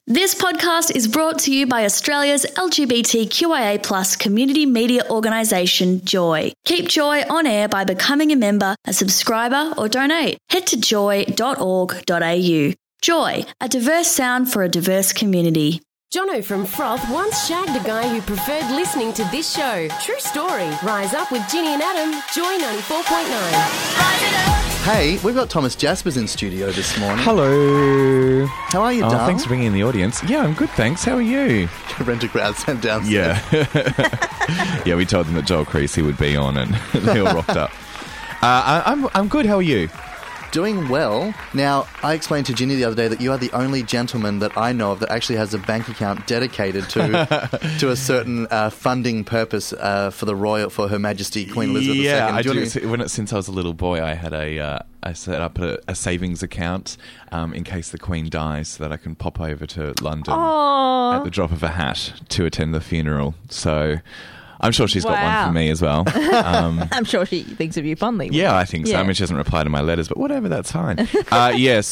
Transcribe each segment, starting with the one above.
This podcast is brought to you by Australia's LGBTQIA+ community media organisation, Joy. Keep Joy on air by becoming a member, a subscriber or donate. Head to joy.org.au. Joy, a diverse sound for a diverse community. Jono from Froth once shagged a guy who preferred listening to this show. True story. Rise up with Ginny and Adam. Joy 94.9. Hey, we've got Thomas Jaspers in studio this morning. Hello. How are you, Dal? Thanks for bringing in the audience. Yeah, I'm good, thanks. How are you? Rent a crowd sent downstairs. Yeah. Yeah, we told them that Joel Creasy would be on and they all rocked up. I'm good. How are you? Doing well. Now, I explained to Ginny the other day that you are the only gentleman that I know of that actually has a bank account dedicated to a certain funding purpose for the royal, for Her Majesty Queen Elizabeth II. Yeah, I do. Since I was a little boy, I had I set up a savings account in case the Queen dies, so that I can pop over to London at the drop of a hat to attend the funeral. So I'm sure she's got one for me as well. I'm sure she thinks of you fondly. Yeah, I think so. Yeah. I mean, she hasn't replied to my letters, but whatever, that's fine. I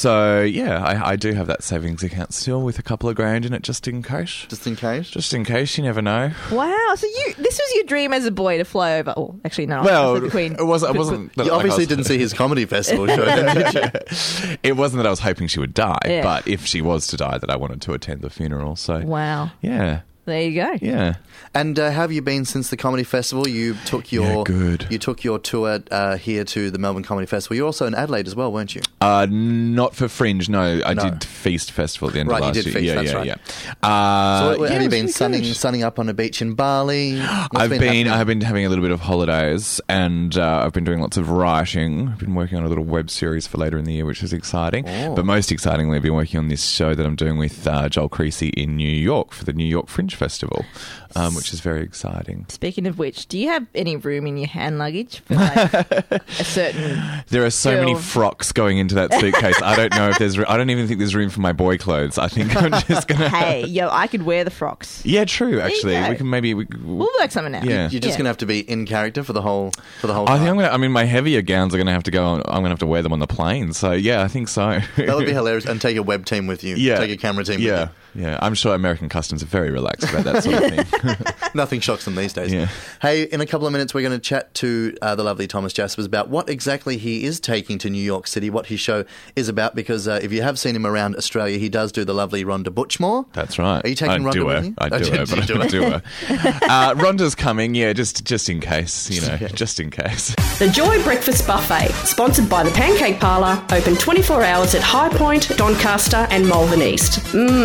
do have that savings account still with a couple of grand in it just in case. Just in case? Just in case, you never know. Wow, so this was your dream as a boy to fly over. Oh, actually, no. Well, the Queen. it wasn't. You obviously didn't see his comedy festival show, did you? It wasn't that I was hoping she would die, Yeah. but if she was to die, that I wanted to attend the funeral. So Wow. yeah. There you go. Yeah. And how have you been since the comedy festival? You took your You took your tour here to the Melbourne Comedy Festival. You're also in Adelaide as well, weren't you? Not for Fringe, no. I did Feast Festival at the end of last year. Right, you did Feast, that's right. Yeah. So have you been really sunning up on a beach in Bali? I've been having a little bit of holidays, and I've been doing lots of writing. I've been working on a little web series for later in the year, which is exciting. Oh. But most excitingly, I've been working on this show that I'm doing with Joel Creasy in New York for the New York Fringe Festival, which is very exciting. Speaking of which, do you have any room in your hand luggage for like a certain... There are so many frocks going into that suitcase. I don't know if there's... I don't even think there's room for my boy clothes. I think I'm just going to... Hey, I could wear the frocks. Yeah, true, actually. go. We can maybe... We'll work something out. Yeah. You're just going to have to be in character for the whole I think my heavier gowns are going to have to go on. I'm going to have to wear them on the plane. So, yeah, I think so. That would be hilarious. And take a web team with you. Yeah. Take a camera team with you. Yeah, I'm sure American Customs are very relaxed about that sort of thing. Nothing shocks them these days. Yeah. Hey, in a couple of minutes, we're going to chat to the lovely Thomas Jaspers about what exactly he is taking to New York City, what his show is about, because if you have seen him around Australia, he does do the lovely Rhonda Butchmore. That's right. Are you taking Rhonda with you? I do her, but I don't do her. Rhonda's coming, just in case, just in case. The Joy Breakfast Buffet, sponsored by the Pancake Parlour, open 24 hours at High Point, Doncaster and Malvern East.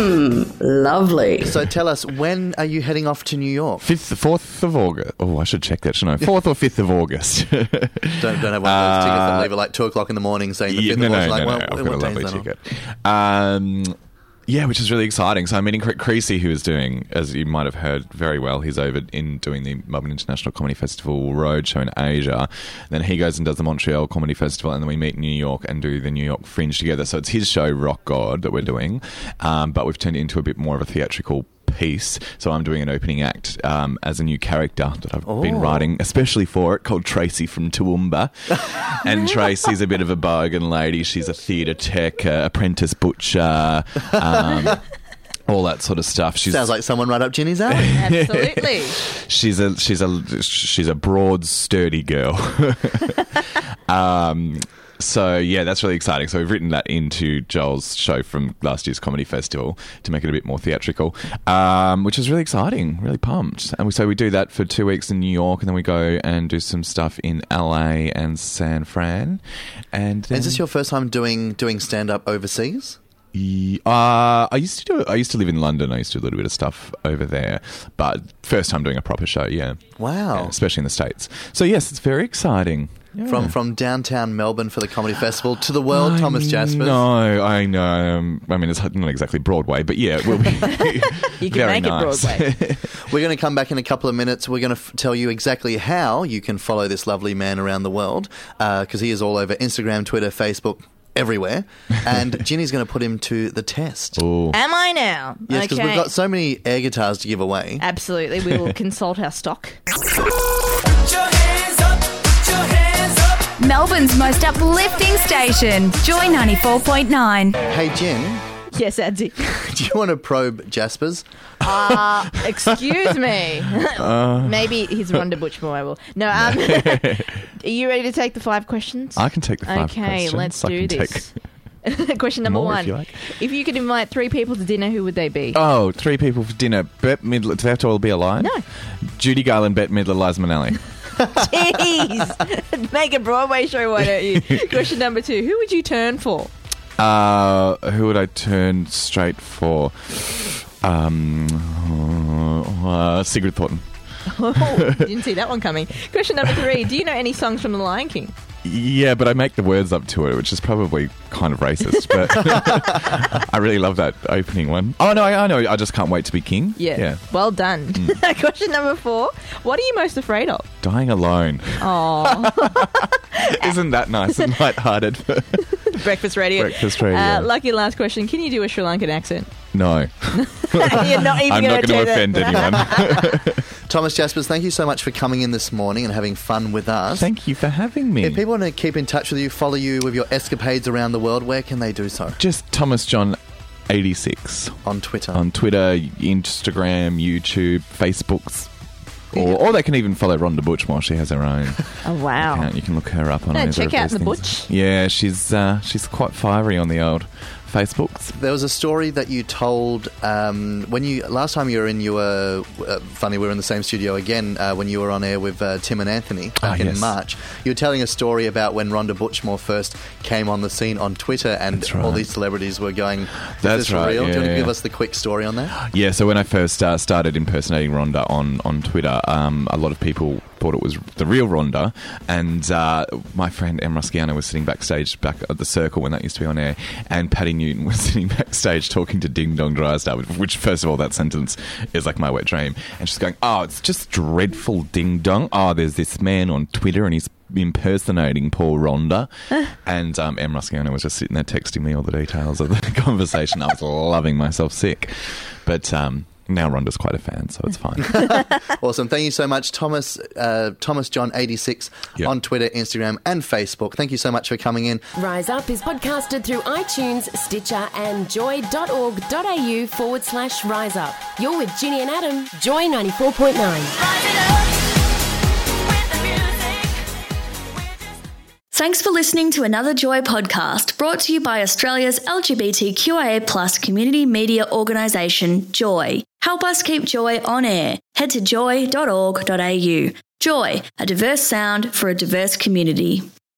Lovely. So tell us, when are you heading off to New York? 4th of August. Oh, I should check that, shouldn't I? 4th or 5th of August. Don't have one of those tickets that leave at like 2 o'clock in the morning saying the 5th of August. No, I've got a lovely ticket. Yeah, which is really exciting. So I'm meeting Creasy, who is doing, as you might have heard very well, he's over in doing the Melbourne International Comedy Festival roadshow in Asia. Then he goes and does the Montreal Comedy Festival, and then we meet in New York and do the New York Fringe together. So it's his show, Rock God, that we're doing, but we've turned it into a bit more of a theatrical piece. So I'm doing an opening act as a new character that I've been writing especially for it, called Tracy from Toowoomba. And Tracy's a bit of a bargain lady. She's a theatre tech, apprentice butcher, all that sort of stuff. Sounds like someone right up Ginny's alley. Absolutely. She's a broad, sturdy girl. So, yeah, that's really exciting. So we've written that into Joel's show from last year's Comedy Festival to make it a bit more theatrical, which is really exciting, really pumped. And so we do that for 2 weeks in New York, and then we go and do some stuff in LA and San Fran. And then... Is this your first time doing stand-up overseas? I used to live in London. I used to do a little bit of stuff over there, but first time doing a proper show, yeah. Wow. Yeah, especially in the States. So, yes, it's very exciting. Yeah. From downtown Melbourne for the Comedy Festival to the world, Thomas Jaspers. No, I know. I mean, it's not exactly Broadway, but yeah, it will be you can very make nice. it Broadway. We're going to come back in a couple of minutes. We're going to tell you exactly how you can follow this lovely man around the world, because he is all over Instagram, Twitter, Facebook, everywhere. And Ginny's going to put him to the test. Ooh. Am I now? Yes, because we've got so many air guitars to give away. Absolutely. We will consult our stock. Melbourne's most uplifting station, Joy 94.9. Hey, Jen, Yes, Andy. Do you want to probe Jasper's? Excuse me. Maybe he's Rhonda Butchmore. I will. No. Are you ready to take the 5 questions? I can take the 5 questions. Okay, let's I do can this. Question number more 1. if you like. If you could invite 3 people to dinner, who would they be? Oh, 3 people for dinner. Bette Midler. Do they have to all be alive? No. Judy Garland, Bette Midler, Liza Minnelli. Jeez. Make a Broadway show, why don't you? Question number 2. Who would you turn for? Who would I turn straight for? Sigrid Thornton. Oh, didn't see that one coming. Question number 3. Do you know any songs from The Lion King? Yeah, but I make the words up to it, which is probably kind of racist. But I really love that opening one. Oh, no, I know. I just can't wait to be king. Yeah. Well done. Question number 4. What are you most afraid of? Dying alone. Oh. Isn't that nice and lighthearted? Breakfast radio. Breakfast radio. Lucky last question. Can you do a Sri Lankan accent? No. You're not even I'm not going to offend anyone. Thomas Jaspers, thank you so much for coming in this morning and having fun with us. Thank you for having me. If people want to keep in touch with you, follow you with your escapades around the world, where can they do so? Just Thomas John 86 on Twitter. On Twitter, Instagram, YouTube, Facebooks. Or they can even follow Rhonda Butchmore. She has her own Oh, wow. account. You can look her up on either check of out those the things. Butch. Yeah, she's quite fiery on the old Facebooks. There was a story that you told when you last time you were in. You were funny. We were in the same studio again when you were on air with Tim and Anthony back in March. You were telling a story about when Rhonda Butchmore first came on the scene on Twitter, and all these celebrities were going, "Is That's this right, real?" yeah, Do you want to yeah. give us the quick story on that? Yeah, so when I first started impersonating Rhonda on Twitter, a lot of people thought it was the real Rhonda, and my friend Em Rusciano was sitting backstage back at the Circle when that used to be on air, and Patty Newton was sitting backstage talking to Ding Dong Drysdale, which first of all, that sentence is like my wet dream, and she's going, "Oh, it's just dreadful, Ding Dong. Oh, there's this man on Twitter and he's impersonating poor Rhonda." And Em Rusciano was just sitting there texting me all the details of the conversation. I was loving myself sick, but now Rhonda's quite a fan, so it's fine. Awesome. Thank you so much, Thomas John 86 on Twitter, Instagram and Facebook. Thank you so much for coming in. Rise Up is podcasted through iTunes, Stitcher and joy.org.au/Rise Up. You're with Ginny and Adam, Joy 94.9. Thanks for listening to another Joy podcast brought to you by Australia's LGBTQIA+ community media organisation, Joy. Help us keep Joy on air. Head to joy.org.au. Joy, a diverse sound for a diverse community.